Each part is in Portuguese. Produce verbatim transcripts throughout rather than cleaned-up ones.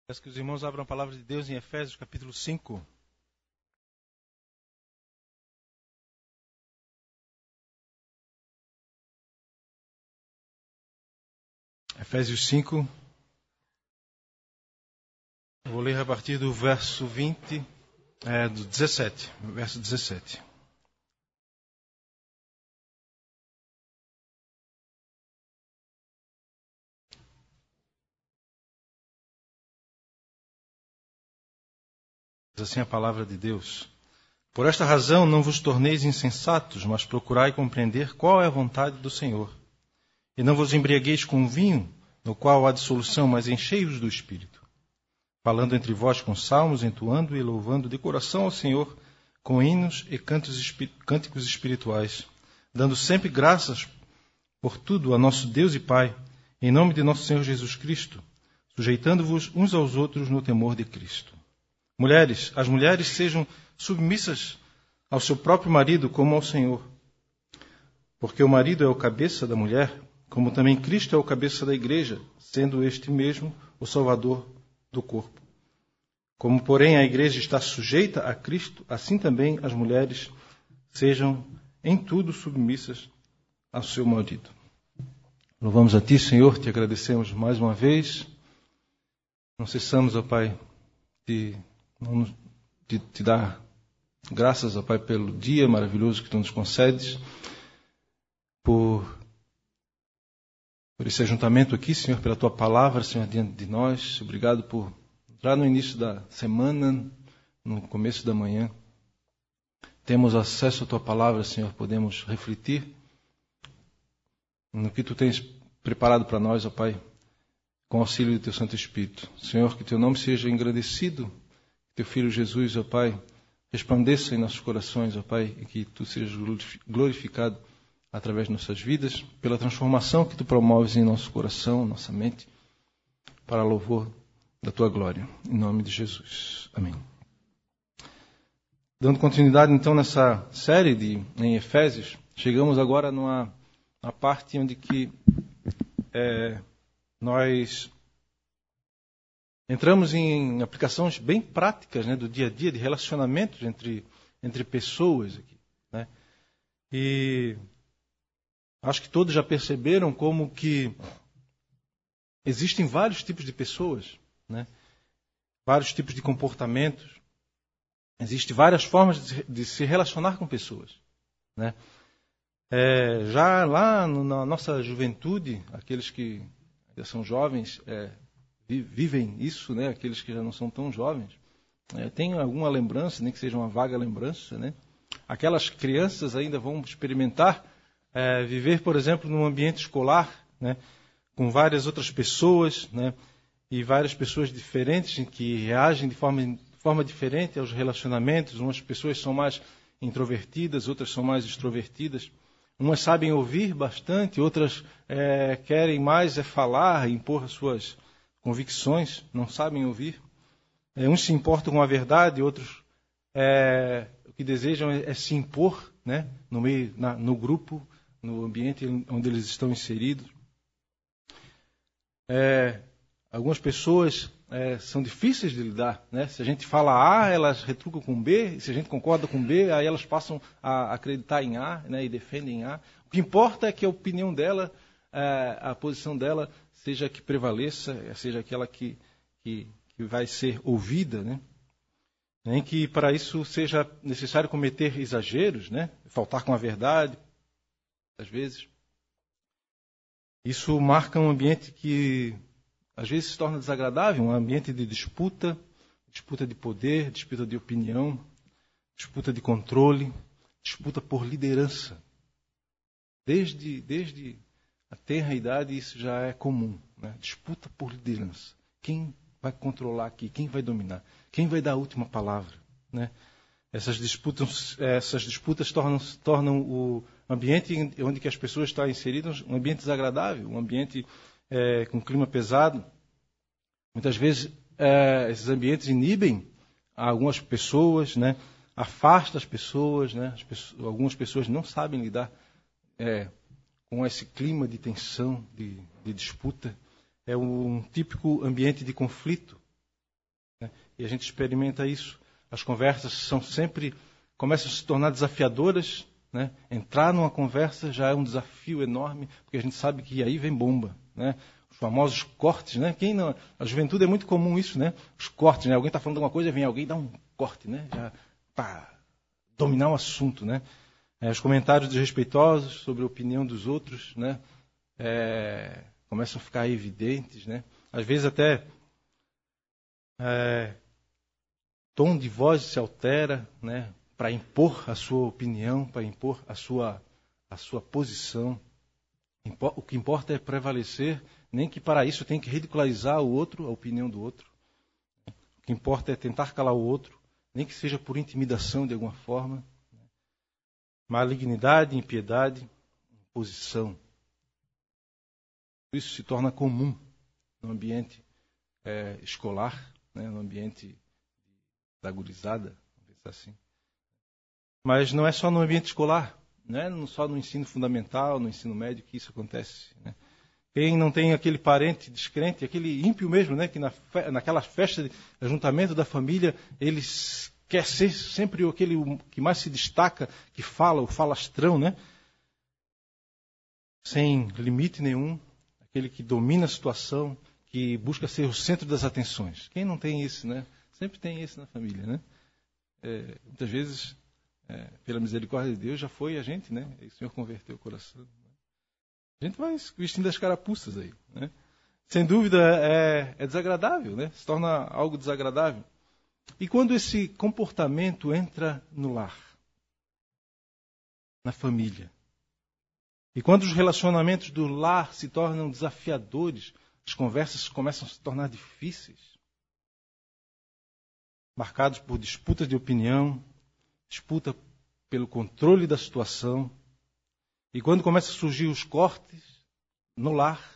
Peço que os irmãos abram a palavra de Deus em Efésios, capítulo cinco. Efésios cinco. Eu vou ler a partir do verso vinte, é, do dezessete. Verso dezessete. Diz assim a palavra de Deus. Por esta razão não vos torneis insensatos, mas procurai compreender qual é a vontade do Senhor. E não vos embriagueis com vinho, no qual há dissolução, mas enchei-vos do Espírito. Falando entre vós com salmos, entoando e louvando de coração ao Senhor, com hinos e cânticos espirituais, dando sempre graças por tudo a nosso Deus e Pai, em nome de nosso Senhor Jesus Cristo, sujeitando-vos uns aos outros no temor de Cristo. Mulheres, as mulheres sejam submissas ao seu próprio marido como ao Senhor. Porque o marido é o cabeça da mulher, como também Cristo é o cabeça da igreja, sendo este mesmo o Salvador do corpo. Como, porém, a igreja está sujeita a Cristo, assim também as mulheres sejam em tudo submissas ao seu marido. Louvamos a Ti, Senhor, Te agradecemos mais uma vez. Não cessamos, ó Pai, de, de Te dar graças, ó Pai, pelo dia maravilhoso que Tu nos concedes, por, por esse ajuntamento aqui, Senhor, pela Tua palavra, Senhor, diante de nós. Obrigado por já no início da semana, no começo da manhã, temos acesso à Tua palavra, Senhor, podemos refletir no que Tu tens preparado para nós, ó Pai, com o auxílio do Teu Santo Espírito. Senhor, que Teu nome seja engrandecido, que Teu Filho Jesus, ó Pai, resplandeça em nossos corações, ó Pai, e que Tu sejas glorificado através de nossas vidas, pela transformação que Tu promoves em nosso coração, nossa mente, para louvor da Tua glória. Em nome de Jesus. Amém. Dando continuidade, então, nessa série de, em Efésios, chegamos agora numa, numa parte onde que é, nós entramos em aplicações bem práticas, né, do dia a dia, de relacionamentos entre, entre pessoas. Aqui, né? E acho que todos já perceberam como que existem vários tipos de pessoas, né? Vários tipos de comportamentos. Existem várias formas de, de se relacionar com pessoas, né? É, já lá no, na nossa juventude, aqueles que já são jovens é, vi, vivem isso, né? Aqueles que já não são tão jovens é, têm alguma lembrança, nem que seja uma vaga lembrança, né? Aquelas crianças ainda vão experimentar é, viver, por exemplo, num ambiente escolar, né? Com várias outras pessoas, né? E várias pessoas diferentes que reagem de forma, de forma diferente aos relacionamentos. Umas pessoas são mais introvertidas, outras são mais extrovertidas. Umas sabem ouvir bastante, outras é, querem mais é falar, impor as suas convicções, não sabem ouvir. É, uns se importam com a verdade, outros é, o que desejam é, é se impor, né, no meio, na, no grupo, no ambiente onde eles estão inseridos. É, Algumas pessoas é, são difíceis de lidar, né? Se a gente fala A, elas retrucam com B, e se a gente concorda com B, aí elas passam a acreditar em A, né, e defendem A. O que importa é que a opinião dela, é, a posição dela, seja a que prevaleça, seja aquela que, que, que vai ser ouvida, né? Nem que para isso seja necessário cometer exageros, né? Faltar com a verdade, às vezes. Isso marca um ambiente que às vezes se torna desagradável, um ambiente de disputa, disputa de poder, disputa de opinião, disputa de controle, disputa por liderança. Desde, desde a tenra idade isso já é comum, né? Disputa por liderança. Quem vai controlar aqui? Quem vai dominar? Quem vai dar a última palavra? Né? Essas disputas, essas disputas tornam, tornam o ambiente onde que as pessoas estão inseridas um ambiente desagradável, um ambiente É, com clima pesado. Muitas vezes é, esses ambientes inibem algumas pessoas, né? Afastam as pessoas, né? As pessoas, algumas pessoas não sabem lidar é, com esse clima de tensão, de, de disputa. É um típico ambiente de conflito, Né? E a gente experimenta isso. As conversas são sempre, começam a se tornar desafiadoras. Né? Entrar numa conversa já é um desafio enorme, porque a gente sabe que aí vem bomba. Né? Os famosos cortes, né? Quem não, a juventude é muito comum isso, né? Os cortes, né? Alguém está falando alguma coisa, vem alguém e dá um corte, né? Já para dominar o assunto, né? É, os comentários desrespeitosos sobre a opinião dos outros, né? É, começam a ficar evidentes, né? Às vezes até é, tom de voz se altera, né? Para impor a sua opinião, para impor a sua, a sua posição. O que importa é prevalecer, nem que para isso tem que ridicularizar o outro, a opinião do outro. O que importa é tentar calar o outro, nem que seja por intimidação de alguma forma. Malignidade, impiedade, imposição. Isso se torna comum no ambiente é, escolar, né, no ambiente da gurizada, vamos pensar assim. Mas não é só no ambiente escolar, não é só no ensino fundamental, no ensino médio que isso acontece. Né? Quem não tem aquele parente descrente, aquele ímpio mesmo, né, que na fe- naquela festa de ajuntamento da família, ele quer ser sempre aquele que mais se destaca, que fala, o falastrão, né? Sem limite nenhum, aquele que domina a situação, que busca ser o centro das atenções. Quem não tem isso, né? Sempre tem isso na família, né? É, muitas vezes, é, pela misericórdia de Deus, já foi a gente, né? E o Senhor converteu o coração. A gente vai vestindo as carapuças aí, né? Sem dúvida é, é desagradável, né? Se torna algo desagradável. E quando esse comportamento entra no lar, na família, e quando os relacionamentos do lar se tornam desafiadores, as conversas começam a se tornar difíceis, marcados por disputas de opinião, disputa pelo controle da situação, e quando começam a surgir os cortes no lar,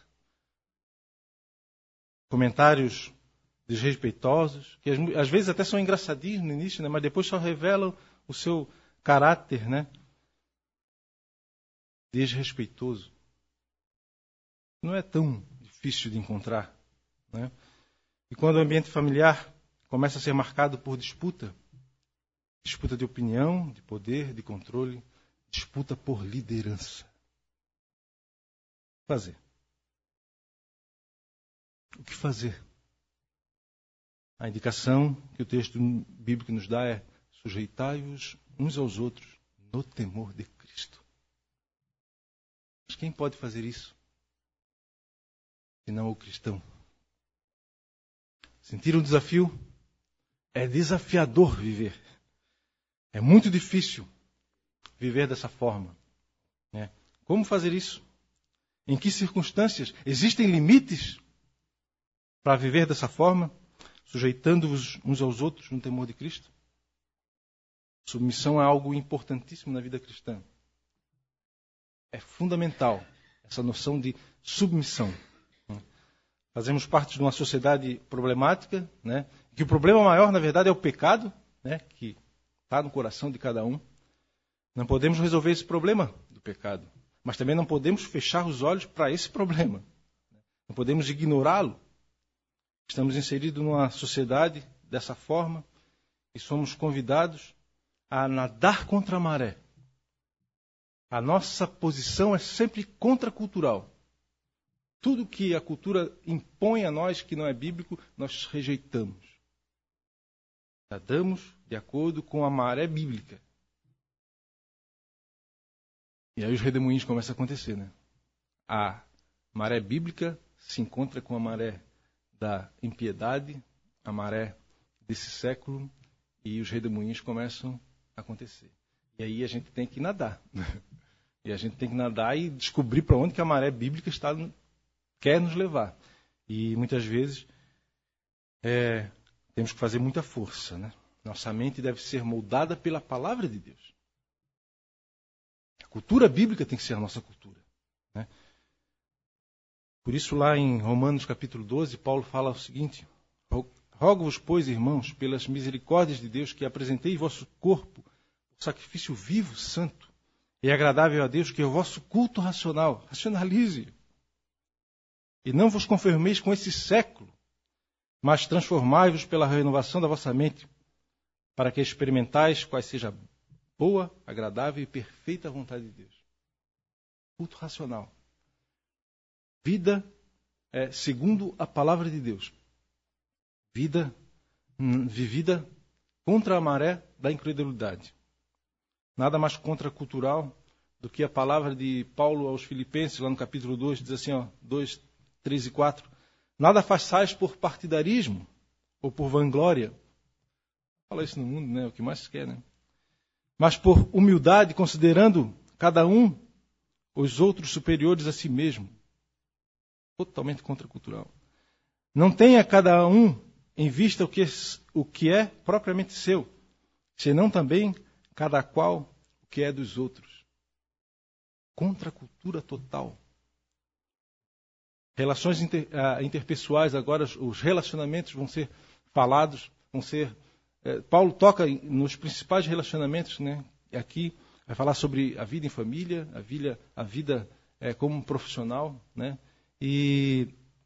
comentários desrespeitosos, que às vezes até são engraçadinhos no início, né, mas depois só revelam o seu caráter, né, desrespeitoso. Não é tão difícil de encontrar. Né? E quando o ambiente familiar começa a ser marcado por disputa, disputa de opinião, de poder, de controle, disputa por liderança. O que fazer? O que fazer? A indicação que o texto bíblico nos dá é: sujeitai-vos uns aos outros no temor de Cristo. Mas quem pode fazer isso? Senão o cristão. Sentir um desafio? É desafiador viver. É muito difícil viver dessa forma. Né? Como fazer isso? Em que circunstâncias? Existem limites para viver dessa forma? Sujeitando-vos uns aos outros no temor de Cristo? Submissão é algo importantíssimo na vida cristã. É fundamental essa noção de submissão. Fazemos parte de uma sociedade problemática, né? Que o problema maior, na verdade, é o pecado, né? Que está no coração de cada um. Não podemos resolver esse problema do pecado, mas também não podemos fechar os olhos para esse problema. Não podemos ignorá-lo. Estamos inseridos numa sociedade dessa forma e somos convidados a nadar contra a maré. A nossa posição é sempre contracultural. Tudo que a cultura impõe a nós que não é bíblico, nós rejeitamos. Nadamos de acordo com a maré bíblica. E aí os redemoinhos começam a acontecer, né? A maré bíblica se encontra com a maré da impiedade, a maré desse século, e os redemoinhos começam a acontecer. E aí a gente tem que nadar. E a gente tem que nadar e descobrir para onde que a maré bíblica está, quer nos levar. E muitas vezes é, temos que fazer muita força, né? Nossa mente deve ser moldada pela palavra de Deus. A cultura bíblica tem que ser a nossa cultura. Né? Por isso, lá em Romanos capítulo doze, Paulo fala o seguinte: rogo-vos, pois, irmãos, pelas misericórdias de Deus, que apresenteis vosso corpo por sacrifício vivo, santo e agradável a Deus, que é o vosso culto racional. Racionalize. E não vos conformeis com esse século, mas transformai-vos pela renovação da vossa mente, para que experimentais qual seja a boa, agradável e perfeita vontade de Deus. Culto racional. Vida é, segundo a palavra de Deus. Vida hum, vivida contra a maré da incredulidade. Nada mais contracultural do que a palavra de Paulo aos Filipenses, lá no capítulo dois, diz assim, ó, dois, três e quatro. Nada façais por partidarismo ou por vanglória. Fala isso no mundo, né? O que mais se quer, né? Mas por humildade, considerando cada um os outros superiores a si mesmo. Totalmente contracultural. Não tenha cada um em vista o que, o que é propriamente seu, senão também cada qual o que é dos outros. Contracultura total. Relações inter, uh, interpessoais, agora os relacionamentos vão ser falados, vão ser... Uh, Paulo toca nos principais relacionamentos, né? Aqui vai falar sobre a vida em família, a vida, a vida uh, como profissional, né? E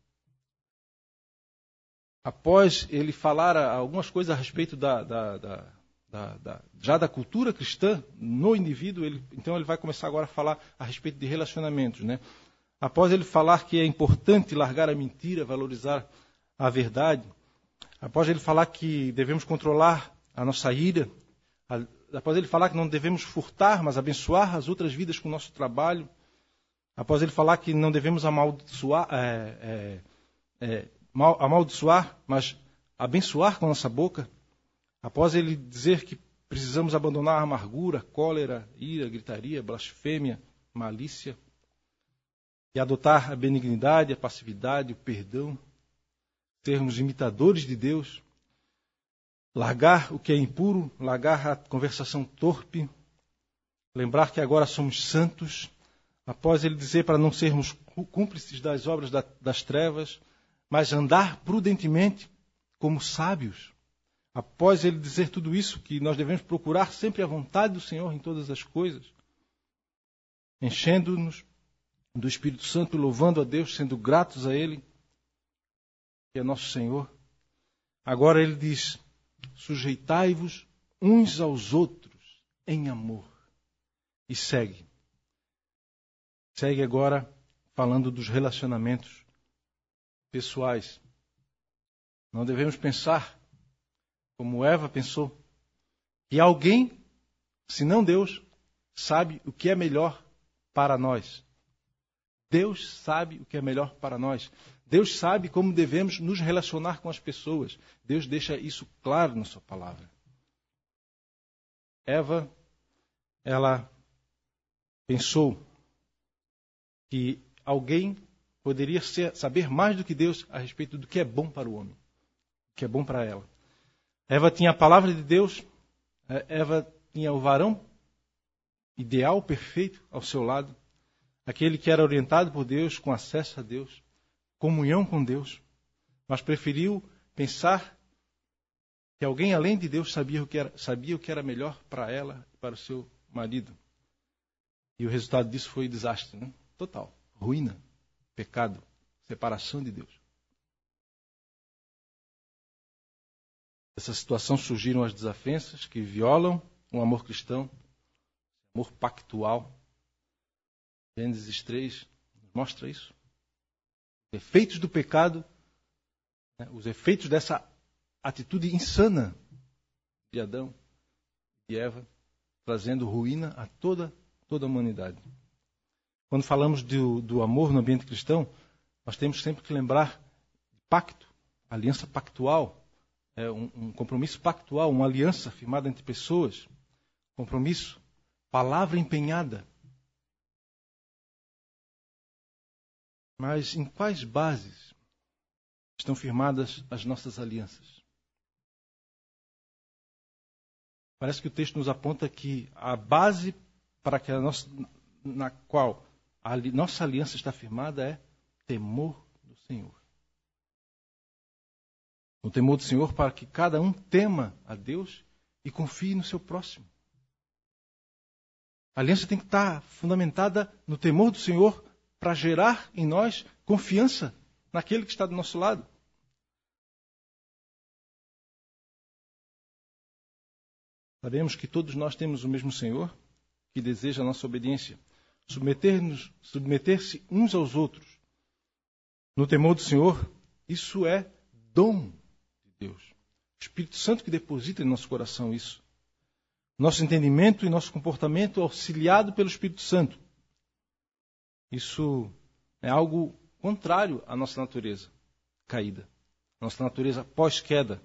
após ele falar algumas coisas a respeito da, da, da, da, da, já da cultura cristã no indivíduo, ele, então ele vai começar agora a falar a respeito de relacionamentos, né? Após ele falar que é importante largar a mentira, valorizar a verdade, após ele falar que devemos controlar a nossa ira, após ele falar que não devemos furtar, mas abençoar as outras vidas com o nosso trabalho, após ele falar que não devemos amaldiçoar, é, é, é, amaldiçoar, mas abençoar com a nossa boca, após ele dizer que precisamos abandonar a amargura, cólera, ira, gritaria, blasfêmia, malícia, e adotar a benignidade, a passividade, o perdão, sermos imitadores de Deus, largar o que é impuro, largar a conversação torpe, lembrar que agora somos santos, após ele dizer para não sermos cúmplices das obras das trevas, mas andar prudentemente como sábios. Após ele dizer tudo isso, que nós devemos procurar sempre a vontade do Senhor em todas as coisas, enchendo-nos do Espírito Santo, louvando a Deus, sendo gratos a Ele, que é nosso Senhor. Agora ele diz, sujeitai-vos uns aos outros em amor. E segue. Segue agora falando dos relacionamentos pessoais. Não devemos pensar, como Eva pensou, que alguém, se não Deus, sabe o que é melhor para nós. Deus sabe o que é melhor para nós. Deus sabe como devemos nos relacionar com as pessoas. Deus deixa isso claro na sua palavra. Eva, ela pensou que alguém poderia ser, saber mais do que Deus a respeito do que é bom para o homem, o que é bom para ela. Eva tinha a palavra de Deus, Eva tinha o varão ideal, perfeito ao seu lado, aquele que era orientado por Deus, com acesso a Deus, comunhão com Deus, mas preferiu pensar que alguém além de Deus sabia o que era, sabia o que era melhor para ela e para o seu marido. E o resultado disso foi desastre, né? Total, ruína, pecado, separação de Deus. Dessa situação surgiram as desavenças que violam o amor cristão, amor pactual. Gênesis três mostra isso. Os efeitos do pecado, né, os efeitos dessa atitude insana de Adão e Eva, trazendo ruína a toda, toda a humanidade. Quando falamos do, do amor no ambiente cristão, nós temos sempre que lembrar de pacto, aliança pactual, é um, um compromisso pactual, uma aliança firmada entre pessoas, compromisso, palavra empenhada. Mas em quais bases estão firmadas as nossas alianças? Parece que o texto nos aponta que a base para que a nossa, na qual a nossa aliança está firmada é temor do Senhor. O temor do Senhor para que cada um tema a Deus e confie no seu próximo. A aliança tem que estar fundamentada no temor do Senhor para gerar em nós confiança naquele que está do nosso lado. Sabemos que todos nós temos o mesmo Senhor que deseja a nossa obediência. Submeter-nos, submeter-se uns aos outros no temor do Senhor, isso é dom de Deus. O Espírito Santo que deposita em nosso coração isso. Nosso entendimento e nosso comportamento auxiliado pelo Espírito Santo. Isso é algo contrário à nossa natureza caída, nossa natureza pós-queda.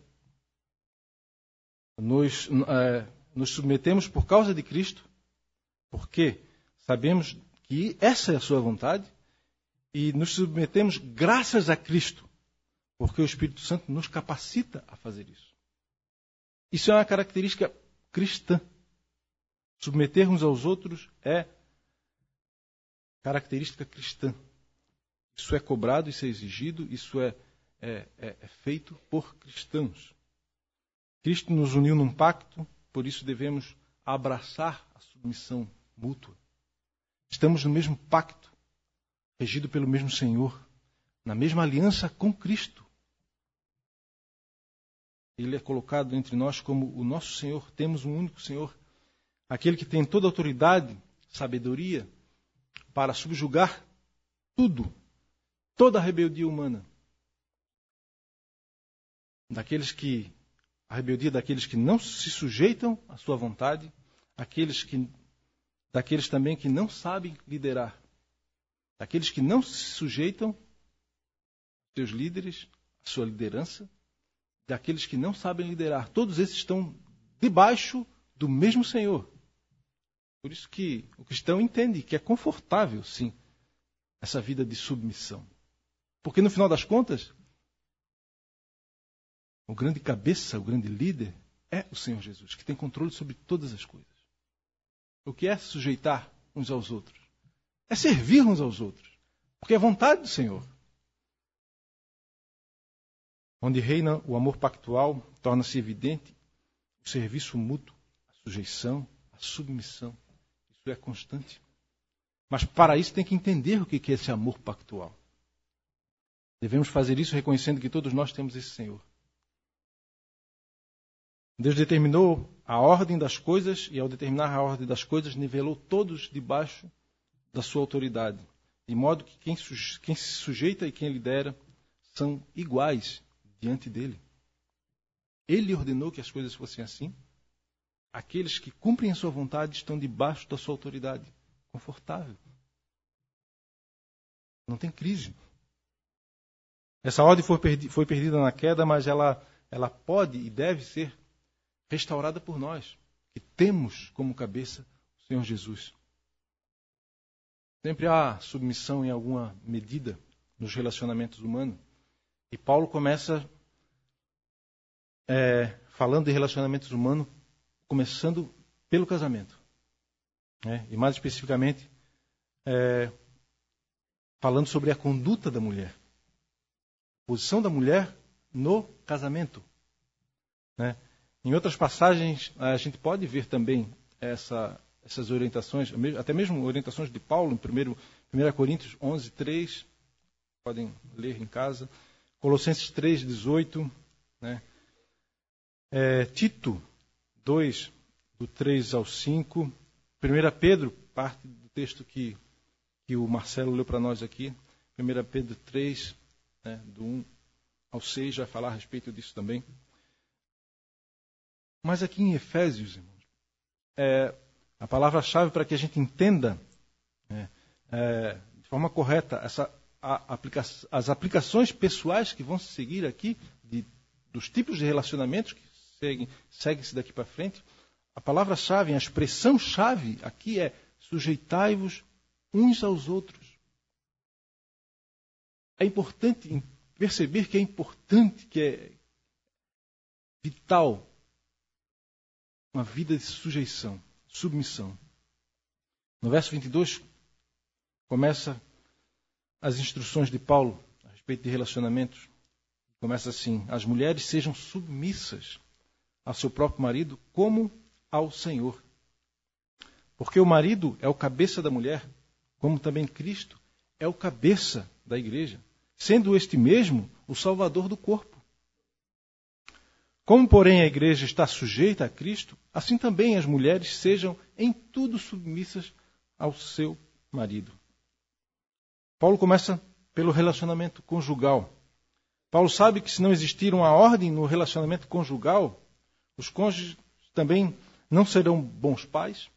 Nos, é, nos submetemos por causa de Cristo, porque sabemos que essa é a sua vontade, e nos submetemos graças a Cristo, porque o Espírito Santo nos capacita a fazer isso. Isso é uma característica cristã. Submeter uns aos outros é característica cristã. Isso é cobrado, isso é exigido, isso é, é, é, é feito por cristãos. Cristo nos uniu num pacto, por isso devemos abraçar a submissão mútua. Estamos no mesmo pacto, regido pelo mesmo Senhor, na mesma aliança com Cristo. Ele é colocado entre nós como o nosso Senhor. Temos um único Senhor, aquele que tem toda a autoridade, sabedoria, para subjugar tudo, toda a rebeldia humana. Daqueles que, a rebeldia daqueles que não se sujeitam à sua vontade, aqueles que, daqueles também que não sabem liderar, daqueles que não se sujeitam aos seus líderes, à sua liderança, daqueles que não sabem liderar. Todos esses estão debaixo do mesmo Senhor. Por isso que o cristão entende que é confortável, sim, essa vida de submissão. Porque, no final das contas, o grande cabeça, o grande líder, é o Senhor Jesus, que tem controle sobre todas as coisas. O que é sujeitar uns aos outros? É servir uns aos outros, porque é vontade do Senhor. Onde reina o amor pactual, torna-se evidente o serviço mútuo, a sujeição, a submissão. Isso é constante. Mas para isso tem que entender o que é esse amor pactual. Devemos fazer isso reconhecendo que todos nós temos esse Senhor. Deus determinou a ordem das coisas e, ao determinar a ordem das coisas, nivelou todos debaixo da sua autoridade. De modo que quem, quem se sujeita e quem lidera são iguais diante dele. Ele ordenou que as coisas fossem assim. Aqueles que cumprem a sua vontade estão debaixo da sua autoridade. Confortável. Não tem crise. Essa ordem foi, perdi, foi perdida na queda, mas ela, ela pode e deve ser restaurada por nós, que temos como cabeça o Senhor Jesus. Sempre há submissão em alguma medida nos relacionamentos humanos. E Paulo começa é, falando de relacionamentos humanos, começando pelo casamento. Né? E mais especificamente, é, falando sobre a conduta da mulher. A posição da mulher no casamento. Né? Em outras passagens, a gente pode ver também essa, essas orientações, até mesmo orientações de Paulo, em primeiro Coríntios onze, três, podem ler em casa. Colossenses três, dezoito, né? é, Tito dois, do três ao cinco, primeiro Pedro, parte do texto que, que o Marcelo leu para nós aqui, primeiro Pedro três, né, do um ao seis, vai falar a respeito disso também. Mas aqui em Efésios, irmãos, é, a palavra-chave para que a gente entenda é, é, de forma correta essa A aplica- as aplicações pessoais que vão se seguir aqui, de, dos tipos de relacionamentos que seguem, seguem-se daqui para frente, a palavra-chave, a expressão-chave aqui é sujeitai-vos uns aos outros. É importante perceber que é importante, que é vital, uma vida de sujeição, submissão. No verso vinte e dois, começa as instruções de Paulo a respeito de relacionamentos. Começa assim: as mulheres sejam submissas ao seu próprio marido como ao Senhor. Porque o marido é o cabeça da mulher, como também Cristo é o cabeça da igreja, sendo este mesmo o salvador do corpo. Como, porém, a igreja está sujeita a Cristo, assim também as mulheres sejam em tudo submissas ao seu marido. Paulo começa pelo relacionamento conjugal. Paulo sabe que se não existir uma ordem no relacionamento conjugal, os cônjuges também não serão bons pais,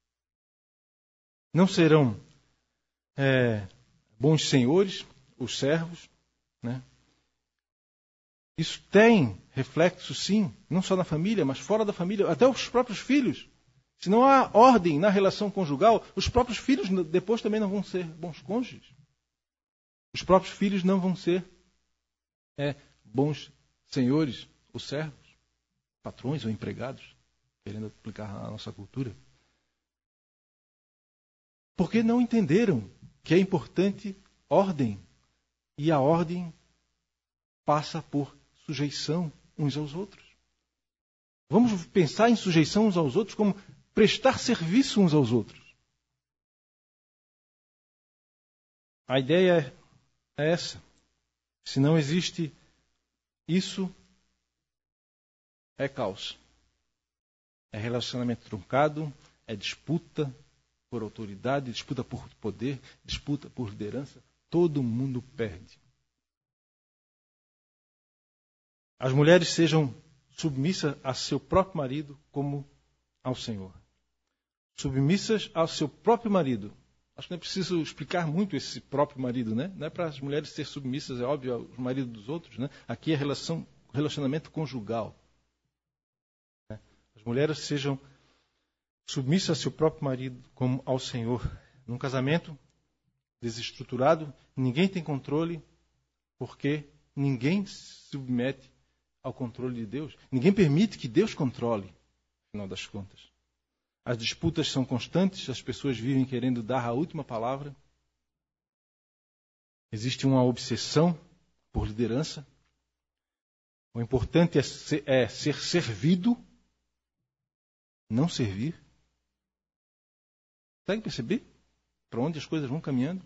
não serão é, bons senhores, os servos, né? Isso tem reflexo, sim, não só na família, mas fora da família, até os próprios filhos. Se não há ordem na relação conjugal, os próprios filhos depois também não vão ser bons cônjuges. Os próprios filhos não vão ser é, bons senhores ou servos, patrões ou empregados, querendo aplicar a nossa cultura. Porque não entenderam que é importante ordem, e a ordem passa por sujeição uns aos outros. Vamos pensar em sujeição uns aos outros como prestar serviço uns aos outros. A ideia é essa. Se não existe isso, é caos. É relacionamento truncado, é disputa por autoridade, disputa por poder, disputa por liderança. Todo mundo perde. As mulheres sejam submissas a seu próprio marido como ao Senhor. Submissas ao seu próprio marido. Acho que não é preciso explicar muito esse próprio marido, né? Não é para as mulheres ser submissas, é óbvio, aos maridos dos outros, né? Aqui é relação, relacionamento conjugal. As mulheres sejam submissas a seu próprio marido como ao Senhor. Num casamento desestruturado, ninguém tem controle, porque ninguém se submete ao controle de Deus. Ninguém permite que Deus controle, no final das contas. As disputas são constantes, as pessoas vivem querendo dar a última palavra. Existe uma obsessão por liderança. O importante é ser, é ser servido, não servir. Consegue perceber para onde as coisas vão caminhando?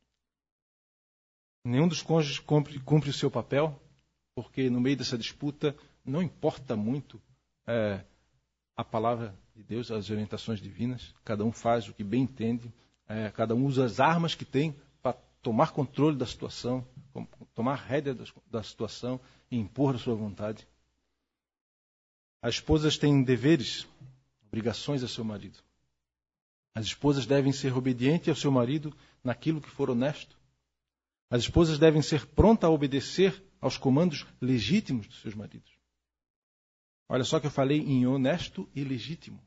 Nenhum dos cônjuges cumpre, cumpre o seu papel, porque no meio dessa disputa não importa muito é, a palavra de Deus, as orientações divinas. Cada um faz o que bem entende, é, cada um usa as armas que tem para tomar controle da situação, tomar rédea da, da situação e impor a sua vontade. As esposas têm deveres, obrigações a seu marido. As esposas devem ser obedientes ao seu marido naquilo que for honesto. As esposas devem ser prontas a obedecer aos comandos legítimos dos seus maridos. Olha só que eu falei em honesto e legítimo.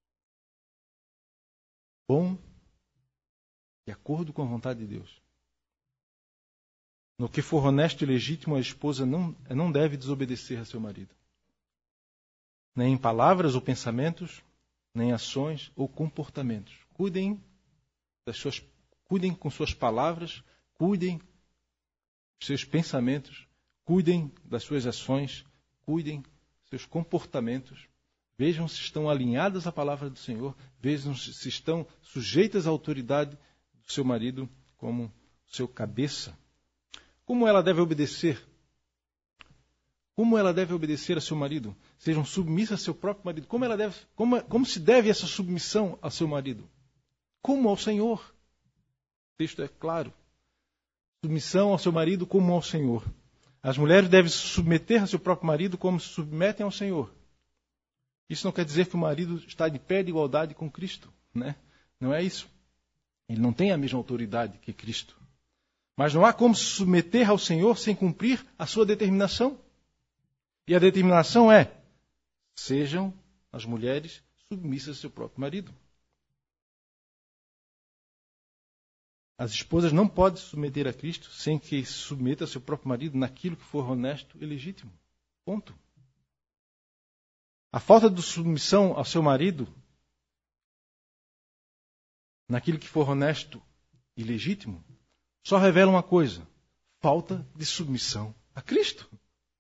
Bom, de acordo com a vontade de Deus. No que for honesto e legítimo, a esposa não, não deve desobedecer a seu marido. Nem em palavras ou pensamentos, nem em ações ou comportamentos. Cuidem das suas, cuidem com suas palavras, cuidem dos seus pensamentos, cuidem das suas ações, cuidem dos seus comportamentos. Vejam se estão alinhadas à palavra do Senhor, vejam se estão sujeitas à autoridade do seu marido como seu cabeça. Como ela deve obedecer? Como ela deve obedecer a seu marido? Sejam submissas a seu próprio marido. Como, ela deve, como, como se deve essa submissão ao seu marido? Como ao Senhor. O texto é claro. Submissão ao seu marido como ao Senhor. As mulheres devem se submeter a seu próprio marido como se submetem ao Senhor. Isso não quer dizer que o marido está de pé de igualdade com Cristo, né? Não é isso. Ele não tem a mesma autoridade que Cristo. Mas não há como se submeter ao Senhor sem cumprir a sua determinação. E a determinação é: sejam as mulheres submissas ao seu próprio marido. As esposas não podem se submeter a Cristo sem que se submeta ao seu próprio marido naquilo que for honesto e legítimo. Ponto. A falta de submissão ao seu marido naquilo que for honesto e legítimo só revela uma coisa: falta de submissão a Cristo.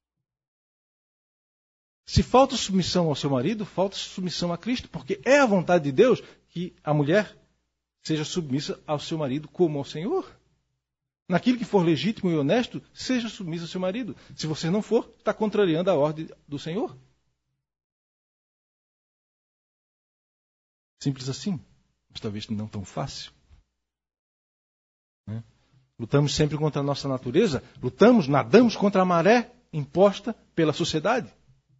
Se falta submissão ao seu marido, falta submissão a Cristo, porque é a vontade de Deus que a mulher seja submissa ao seu marido como ao Senhor. Naquilo que for legítimo e honesto, seja submissa ao seu marido. Se você não for, está contrariando a ordem do Senhor. Simples assim, mas talvez não tão fácil. Né? Lutamos sempre contra a nossa natureza, lutamos, nadamos contra a maré imposta pela sociedade.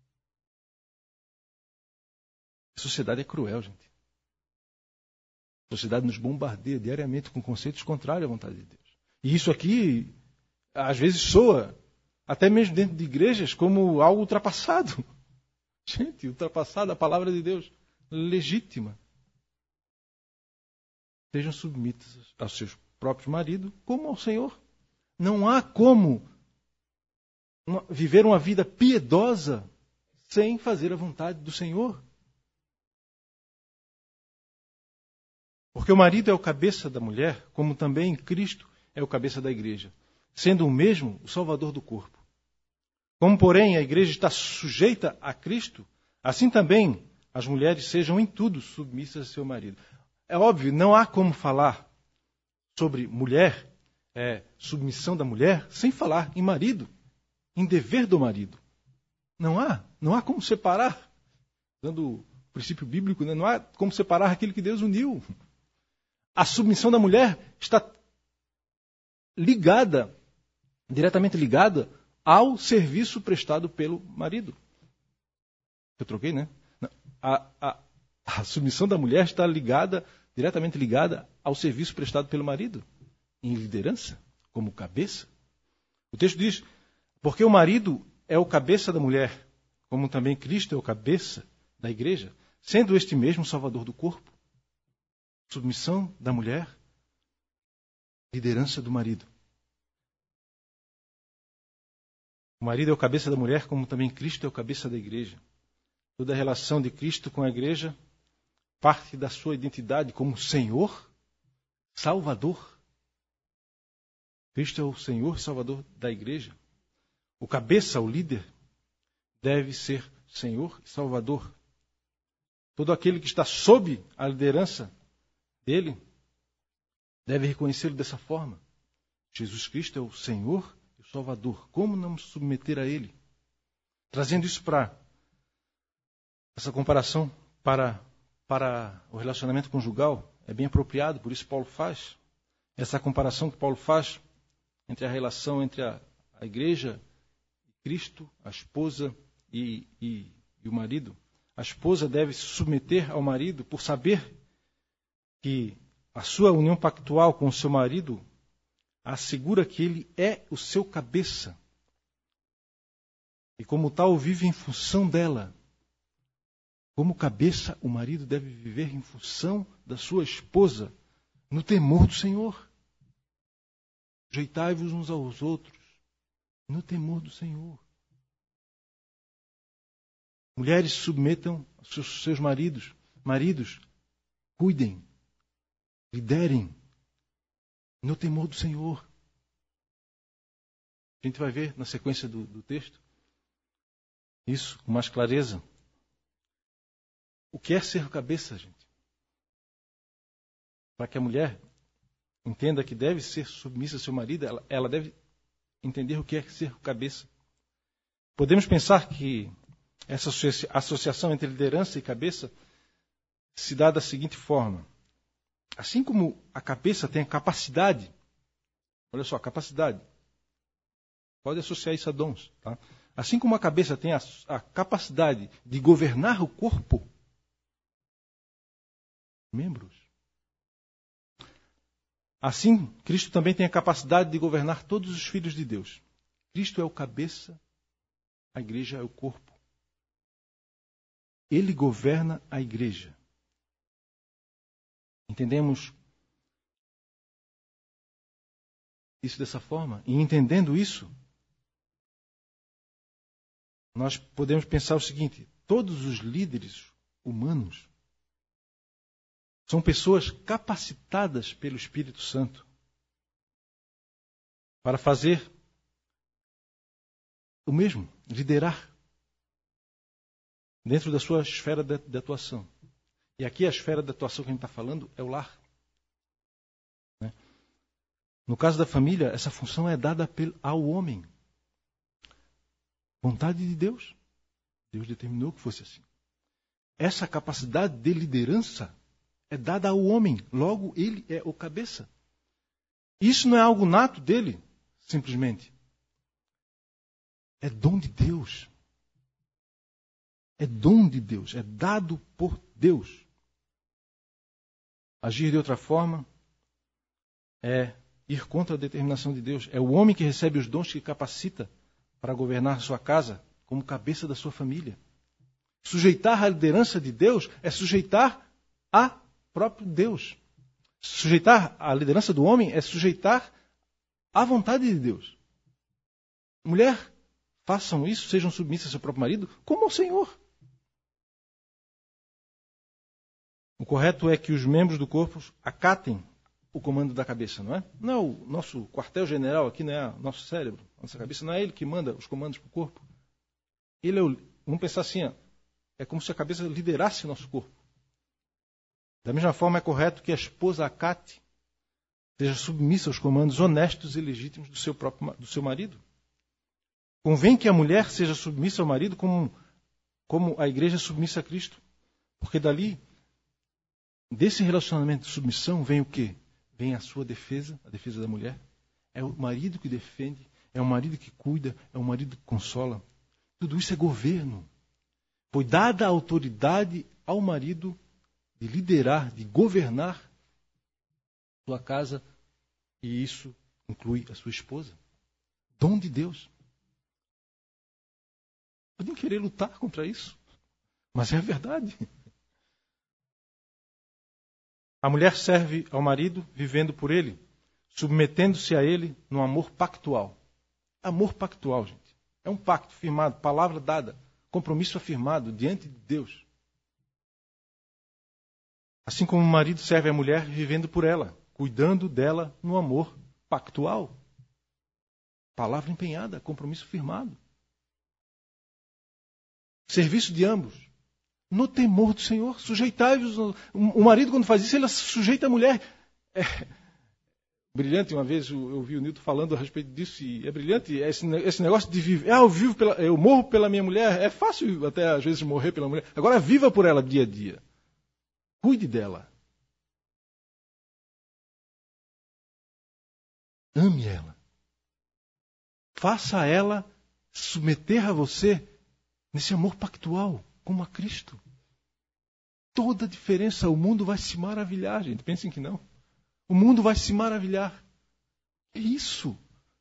A sociedade é cruel, gente. A sociedade nos bombardeia diariamente com conceitos contrários à vontade de Deus. E isso aqui, às vezes, soa, até mesmo dentro de igrejas, como algo ultrapassado. Gente, ultrapassada a palavra de Deus, legítima. Sejam submissas aos seus próprios maridos, como ao Senhor. Não há como uma, viver uma vida piedosa sem fazer a vontade do Senhor. Porque o marido é o cabeça da mulher, como também Cristo é o cabeça da igreja, sendo o mesmo o salvador do corpo. Como, porém, a igreja está sujeita a Cristo, assim também as mulheres sejam em tudo submissas a seu marido. É óbvio, não há como falar sobre mulher, é, submissão da mulher, sem falar em marido, em dever do marido. Não há, não há como separar, dando o princípio bíblico, né? Não há como separar aquilo que Deus uniu. A submissão da mulher está ligada, diretamente ligada, ao serviço prestado pelo marido. Eu troquei, né? A, a, a submissão da mulher está ligada, diretamente ligada ao serviço prestado pelo marido, em liderança, como cabeça. O texto diz, porque o marido é o cabeça da mulher, como também Cristo é o cabeça da igreja, sendo este mesmo salvador do corpo. Submissão da mulher, liderança do marido. O marido é o cabeça da mulher, como também Cristo é o cabeça da igreja. Toda a relação de Cristo com a igreja parte da sua identidade como Senhor, Salvador. Cristo é o Senhor e Salvador da igreja. O cabeça, o líder, deve ser Senhor e Salvador. Todo aquele que está sob a liderança dele deve reconhecê-lo dessa forma. Jesus Cristo é o Senhor e o Salvador. Como não nos submeter a ele? Trazendo isso para essa comparação para, para o relacionamento conjugal, é bem apropriado, por isso Paulo faz. Essa comparação que Paulo faz entre a relação entre a, a igreja, Cristo, a esposa e, e, e o marido. A esposa deve se submeter ao marido por saber que a sua união pactual com o seu marido assegura que ele é o seu cabeça. E como tal, vive em função dela. Como cabeça, o marido deve viver em função da sua esposa, no temor do Senhor. Sujeitai-vos uns aos outros, no temor do Senhor. Mulheres submetam aos seus, seus maridos. Maridos, cuidem, liderem, no temor do Senhor. A gente vai ver na sequência do, do texto isso com mais clareza. O que é ser cabeça, gente? Para que a mulher entenda que deve ser submissa ao seu marido, ela, ela deve entender o que é ser cabeça. Podemos pensar que essa associação entre liderança e cabeça se dá da seguinte forma. Assim como a cabeça tem a capacidade, olha só, capacidade, pode associar isso a dons, tá? Assim como a cabeça tem a, a capacidade de governar o corpo, membros, assim Cristo também tem a capacidade de governar todos os filhos de Deus. Cristo é o cabeça, a igreja é o corpo. Ele governa a igreja. Entendemos isso dessa forma? E entendendo isso, nós podemos pensar o seguinte: todos os líderes humanos são pessoas capacitadas pelo Espírito Santo para fazer o mesmo, liderar dentro da sua esfera de, de atuação. E aqui a esfera de atuação que a gente está falando é o lar. Né? No caso da família, essa função é dada ao homem. Vontade de Deus. Deus determinou que fosse assim. Essa capacidade de liderança é dada ao homem, logo ele é o cabeça. Isso não é algo nato dele, simplesmente. É dom de Deus. É dom de Deus, é dado por Deus. Agir de outra forma é ir contra a determinação de Deus. É o homem que recebe os dons que capacita para governar sua casa como cabeça da sua família. Sujeitar a liderança de Deus é sujeitar a próprio Deus. Sujeitar a liderança do homem é sujeitar à vontade de Deus. Mulher, façam isso, sejam submissas ao seu próprio marido, como ao Senhor. O correto é que os membros do corpo acatem o comando da cabeça, não é? Não é o nosso quartel-general aqui, não é o nosso cérebro, a nossa cabeça, não é ele que manda os comandos para o corpo. Ele é o, vamos pensar assim, ó, é como se a cabeça liderasse o nosso corpo. Da mesma forma, é correto que a esposa acate, seja submissa aos comandos honestos e legítimos do seu próprio do seu marido. Convém que a mulher seja submissa ao marido como, como a igreja é submissa a Cristo. Porque dali, desse relacionamento de submissão, vem o quê? Vem a sua defesa, a defesa da mulher. É o marido que defende, é o marido que cuida, é o marido que consola. Tudo isso é governo. Foi dada a autoridade ao marido de liderar, de governar sua casa, e isso inclui a sua esposa. Dom de Deus. Podem querer lutar contra isso, mas é a verdade. A mulher serve ao marido vivendo por ele, submetendo-se a ele no amor pactual. Amor pactual, gente. É um pacto firmado, palavra dada, compromisso afirmado diante de Deus. Assim como o marido serve a mulher vivendo por ela, cuidando dela no amor pactual. Palavra empenhada, compromisso firmado. Serviço de ambos. No temor do Senhor, sujeitai-vos. O marido, quando faz isso, ele sujeita a mulher. É brilhante, uma vez eu ouvi o Nilton falando a respeito disso, e é brilhante esse, esse negócio de viver. Ah, eu vivo pela, eu morro pela minha mulher. É fácil até às vezes morrer pela mulher. Agora viva por ela dia a dia. Cuide dela. Ame ela. Faça ela submeter a você nesse amor pactual, como a Cristo. Toda a diferença, o mundo vai se maravilhar, gente. Pensem que não. O mundo vai se maravilhar. É isso.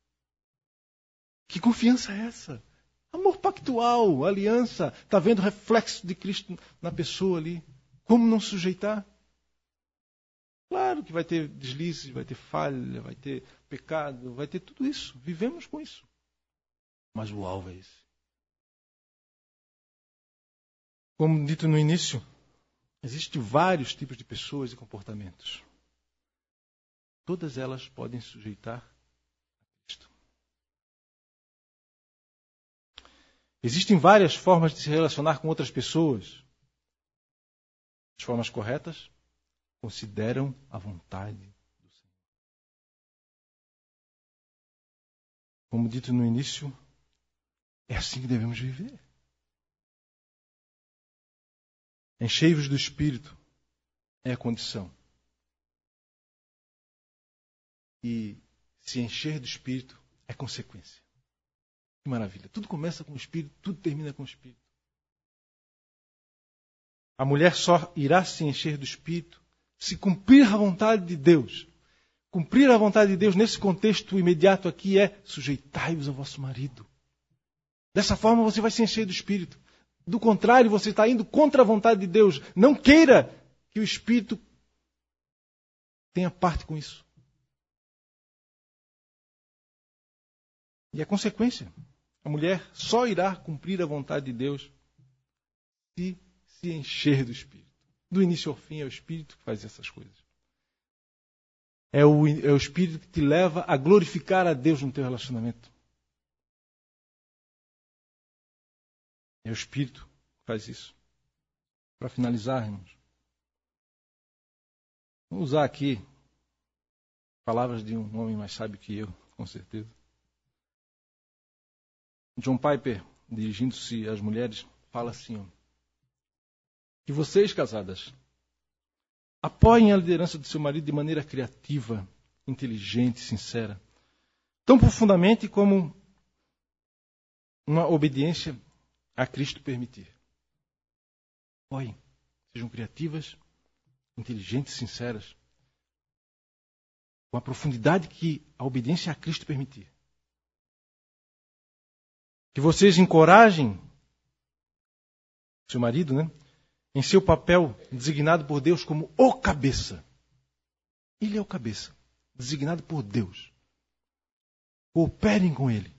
Que confiança é essa? Amor pactual, aliança. Está vendo o reflexo de Cristo na pessoa ali. Como não sujeitar? Claro que vai ter deslizes, vai ter falha, vai ter pecado, vai ter tudo isso. Vivemos com isso. Mas o alvo é esse. Como dito no início, existem vários tipos de pessoas e comportamentos. Todas elas podem se sujeitar a Cristo. Existem várias formas de se relacionar com outras pessoas. As formas corretas consideram a vontade do Senhor. Como dito no início, é assim que devemos viver. Enchei-vos do Espírito é a condição. E se encher do Espírito é consequência. Que maravilha. Tudo começa com o Espírito, tudo termina com o Espírito. A mulher só irá se encher do Espírito se cumprir a vontade de Deus. Cumprir a vontade de Deus nesse contexto imediato aqui é sujeitai-vos ao vosso marido. Dessa forma você vai se encher do Espírito. Do contrário, você está indo contra a vontade de Deus. Não queira que o Espírito tenha parte com isso. E a consequência, a mulher só irá cumprir a vontade de Deus se se encher do Espírito. Do início ao fim é o Espírito que faz essas coisas. É o, é o Espírito que te leva a glorificar a Deus no teu relacionamento. É o Espírito que faz isso. Para finalizar, irmãos, vou usar aqui palavras de um homem mais sábio que eu, com certeza. John Piper, dirigindo-se às mulheres, fala assim: ó, que vocês, casadas, Apoiem a liderança do seu marido de maneira criativa, inteligente, sincera. Tão profundamente como uma obediência a Cristo permitir. Apoiem. Sejam criativas, inteligentes, sinceras. Com a profundidade que a obediência a Cristo permitir. Que vocês encorajem seu marido, né, em seu papel designado por Deus como o cabeça. Ele é o cabeça, designado por Deus. Cooperem com ele.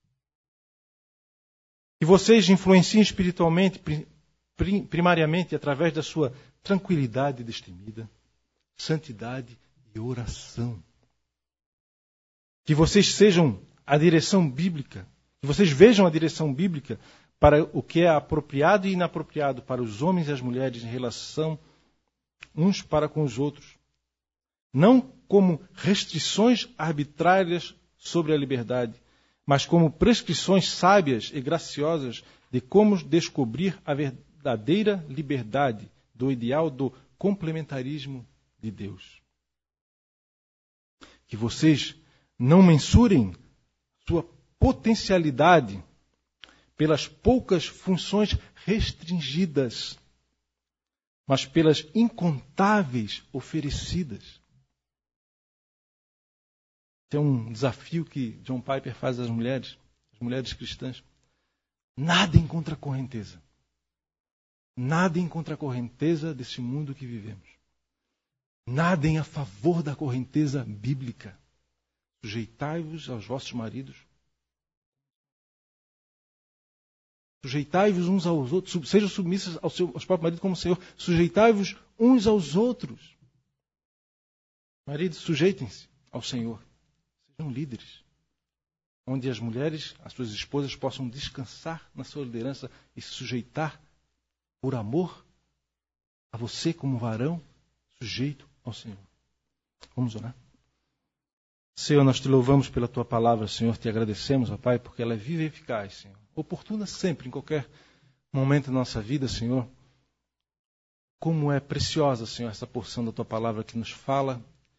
Que vocês influenciem espiritualmente, primariamente, através da sua tranquilidade destemida, santidade e oração. Que vocês sejam a direção bíblica, que vocês vejam a direção bíblica para o que é apropriado e inapropriado para os homens e as mulheres em relação uns para com os outros. Não como restrições arbitrárias sobre a liberdade, mas como prescrições sábias e graciosas de como descobrir a verdadeira liberdade do ideal do complementarismo de Deus. Que vocês não mensurem sua potencialidade pelas poucas funções restringidas, mas pelas incontáveis oferecidas. Tem um desafio que John Piper faz às mulheres, às mulheres cristãs. Nadem contra a correnteza. Nadem contra a correnteza desse mundo que vivemos. Nadem a favor da correnteza bíblica. Sujeitai-vos aos vossos maridos. Sujeitai-vos uns aos outros. Sejam submissos ao seu, aos próprios maridos como o Senhor. Sujeitai-vos uns aos outros. Maridos, sujeitem-se ao Senhor. Sejam líderes. Onde as mulheres, as suas esposas, possam descansar na sua liderança e se sujeitar por amor a você como varão sujeito ao Senhor. Vamos orar. Senhor, nós te louvamos pela tua palavra, Senhor, te agradecemos, ó Pai, porque ela é viva e eficaz, Senhor. Oportuna sempre, em qualquer momento da nossa vida, Senhor. Como é preciosa, Senhor, essa porção da tua palavra que nos fala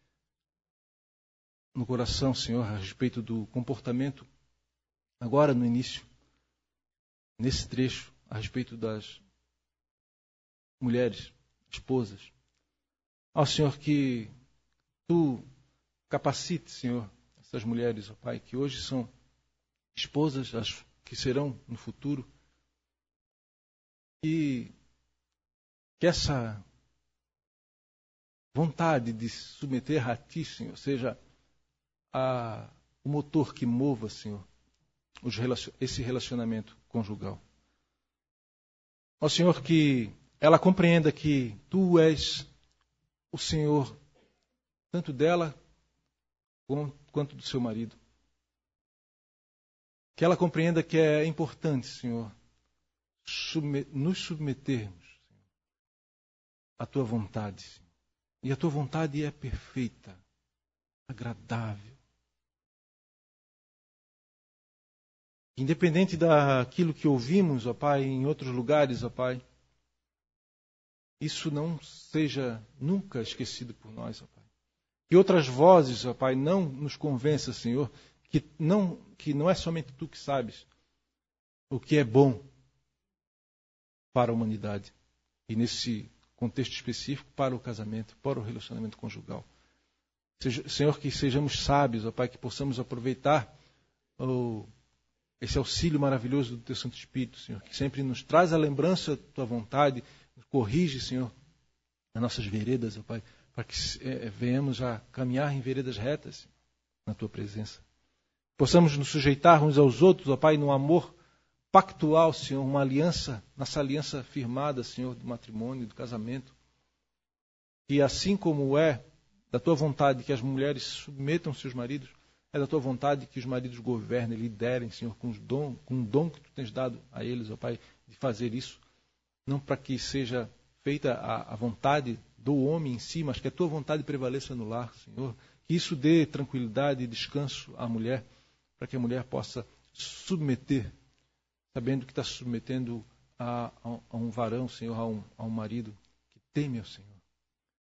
no coração, Senhor, a respeito do comportamento, agora no início, nesse trecho, a respeito das mulheres, esposas. Ó Senhor, que tu capacite, Senhor, essas mulheres, ó Pai, que hoje são esposas, as que serão no futuro, e que essa vontade de se submeter a Ti, Senhor, seja a, o motor que mova, Senhor, os relacion, esse relacionamento conjugal. Ó Senhor, que ela compreenda que Tu és o Senhor, tanto dela quanto do seu marido. Que ela compreenda que é importante, Senhor, nos submetermos à Tua vontade, Senhor. E a Tua vontade é perfeita, agradável. Independente daquilo que ouvimos, ó Pai, em outros lugares, ó Pai, isso não seja nunca esquecido por nós, ó Pai. Que outras vozes, ó Pai, não nos convençam, Senhor, que não, que não é somente Tu que sabes o que é bom para a humanidade. E nesse contexto específico, para o casamento, para o relacionamento conjugal. Seja, Senhor, que sejamos sábios, ó Pai, que possamos aproveitar o, esse auxílio maravilhoso do Teu Santo Espírito, Senhor, que sempre nos traz a lembrança da Tua vontade, nos corrige, Senhor, as nossas veredas, ó Pai, para que é, venhamos a caminhar em veredas retas na Tua presença. Possamos nos sujeitar uns aos outros, ó Pai, no amor pactual, Senhor, uma aliança, nossa aliança firmada, Senhor, do matrimônio, do casamento. E assim como é da Tua vontade que as mulheres submetam seus maridos, é da Tua vontade que os maridos governem, liderem, Senhor, com, os dom, com o dom que Tu tens dado a eles, ó Pai, de fazer isso. Não para que seja feita a, a vontade do homem em si, mas que a Tua vontade prevaleça no lar, Senhor. Que isso dê tranquilidade e descanso à mulher, para que a mulher possa submeter, sabendo que está se submetendo a, a, a um varão, Senhor, a um, a um marido que teme ao Senhor.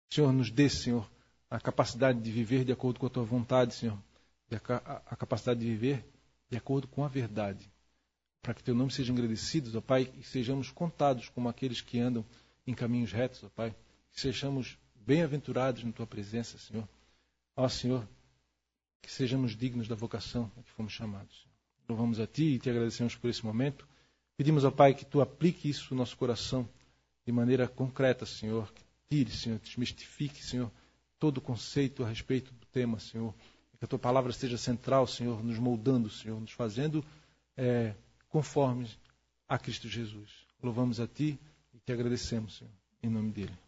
Senhor, nos dê, Senhor, a capacidade de viver de acordo com a Tua vontade, Senhor, e a, a, a capacidade de viver de acordo com a verdade, para que Teu nome seja engrandecido, ó Pai, e sejamos contados como aqueles que andam em caminhos retos, ó Pai, que sejamos bem-aventurados na Tua presença, Senhor. Ó Senhor, que sejamos dignos da vocação a que fomos chamados. Louvamos a Ti e Te agradecemos por esse momento. Pedimos ao Pai que Tu aplique isso no nosso coração de maneira concreta, Senhor. Que tire, Senhor, desmistifique, Senhor, todo o conceito a respeito do tema, Senhor. Que a Tua palavra esteja central, Senhor, nos moldando, Senhor, nos fazendo é, conformes a Cristo Jesus. Louvamos a Ti e Te agradecemos, Senhor, em nome dEle.